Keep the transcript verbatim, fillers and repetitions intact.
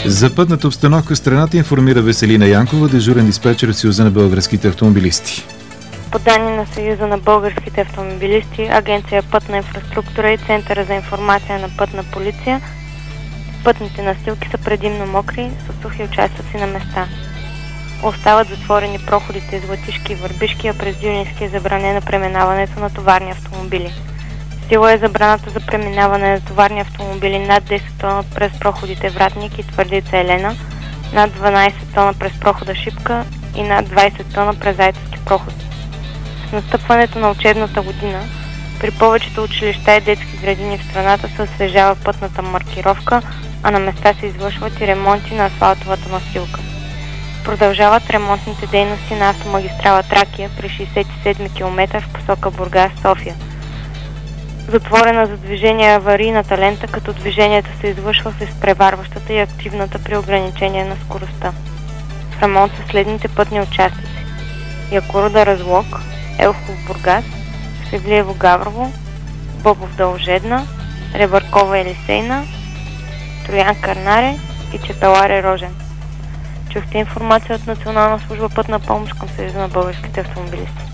За пътната обстановка в страната информира Веселина Янкова, дежурен диспетчер в Съюза на българските автомобилисти. По данни на Съюза на българските автомобилисти, Агенция Пътна инфраструктура и Центъра за информация на Пътна полиция, пътните настилки са предимно мокри, с сухи участъци на места. Остават затворени проходите из Златишки и Върбишки, а през Дюнински е забранено преминаването на товарни автомобили. Сила е забраната за преминаване на товарни автомобили над десет тона през проходите Вратник и Твърдица Елена, над дванадесет тона през прохода Шипка и над двадесет тона през Зайцовски проход. С настъпването на учебната година, при повечето училища и детски градини в страната се освежава пътната маркировка, а на места се извършват и ремонти на асфалтовата настилка. Продължават ремонтните дейности на автомагистрала Тракия при шейсет и седми километър в посока Бургас-София. Затворена за движение аварийната лента, като движението се извършва в изпреварващата и активната при ограничение на скоростта. В ремонт са следните пътни участъци: Якоруда Разлог, Елхов Бургас, Севлиево Гаврово, Бобов Дължедна, Ребъркова Елисейна, Троян Кърнаре и Чепеларе Рожен. Чухте информация от Национална служба Пътна помощ към Съюза на българските автомобилисти.